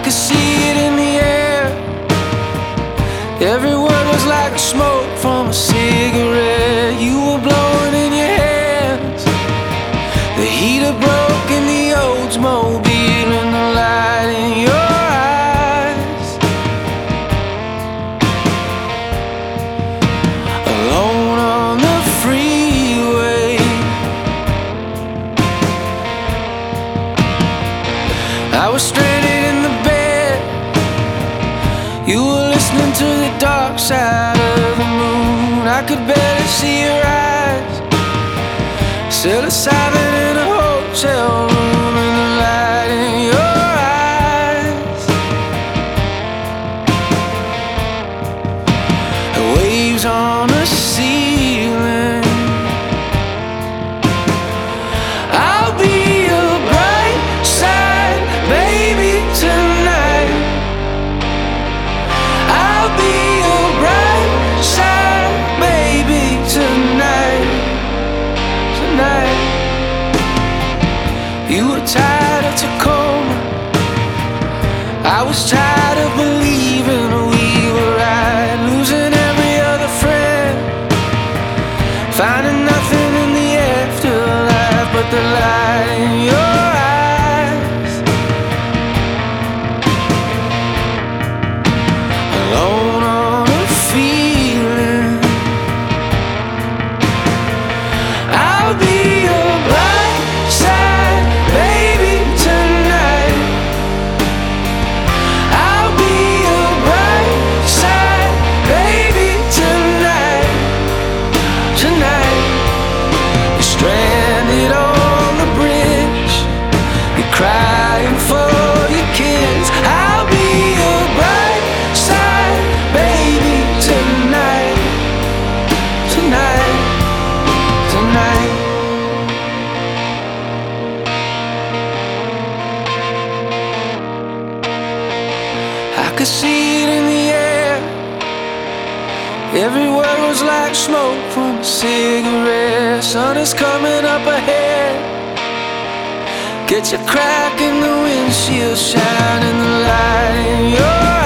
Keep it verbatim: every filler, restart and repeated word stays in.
could see it in the air. Every word was like smoke from a cigarette. You were blowing in your hands. The heater broke in the Oldsmobile, and the light in your eyes. Alone on the freeway, I was stranded in the bed. You were listening to the dark side of the moon. I could barely see your eyes. Psilocybin in a hotel room, and the light in your eyes. The waves on the ceiling. I'll be your bright side, baby, tonight. I'll be your bright side, baby, tonight. Tonight. You were tired of Tacoma. I was tired of believing we were right. Losing every other friend, finding nothing in the afterlife but the light in your eyes. Alone on a feeling. I'll be your bright side, baby, tonight. I'll be your bright side, baby, tonight. Tonight. You're stranded on the bridge. You're crying for your kids. I'll be your bright side, baby, tonight. Tonight. Tonight. I could see it in the air. Every word was like smoke from a cigarette. Sun is coming up ahead. Get your crack in the windshield, shining the light in your